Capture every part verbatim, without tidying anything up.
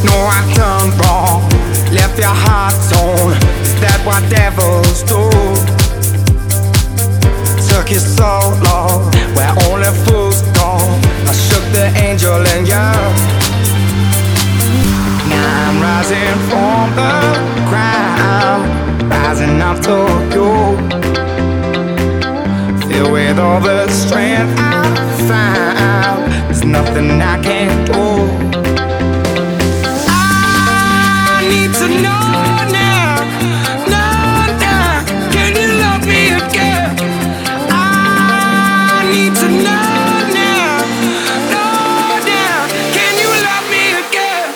No, I done wrong, left your heart torn. Is that what devils do? Took you so long, where only fools go. I shook the angel in you. Now I'm rising from the ground, rising up to you. Filled with all the strength I found, there's nothing I can't do. I need to know now, know now, can you love me again? I need to know now, know now, can you love me again?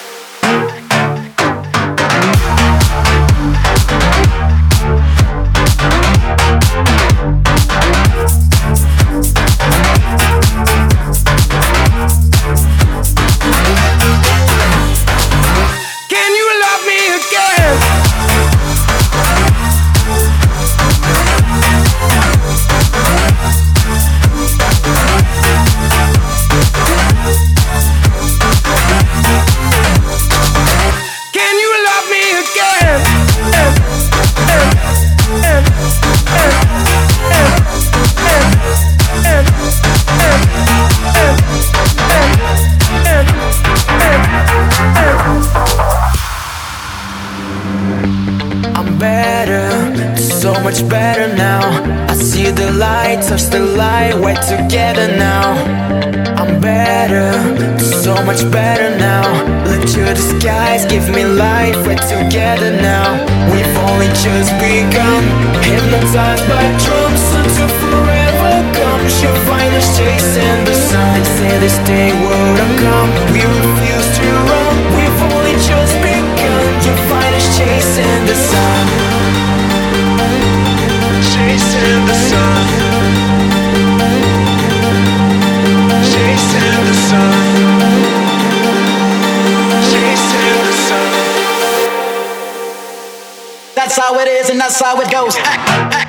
So much better now. I see the light, touch the light, we're together now. I'm better, so much better now. Look to the skies, give me light, we're together now. We've only just begun, hypnotized by drums until forever comes. You'll find us chasing the sun. Say this day won't come, we refuse to run. We've only just begun, you'll find us chasing the sun. Chasing the sun, chasing the sun, chasing the sun. That's how it is and that's how it goes.